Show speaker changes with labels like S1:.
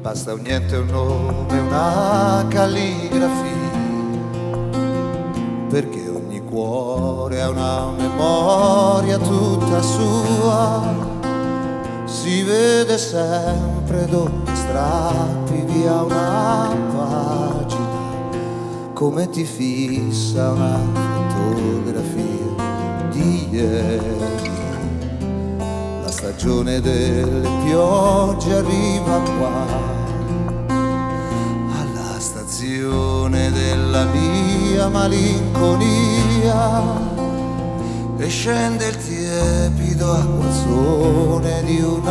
S1: basta un niente, un nome, una calligrafia, perché ogni cuore ha una memoria tutta sua. Si vede sempre dove strappi via una pagina, come ti fissa una fotografia di ieri. La stagione delle piogge arriva qua, alla stazione della mia malinconia, e scende il tiepido acquazzone di una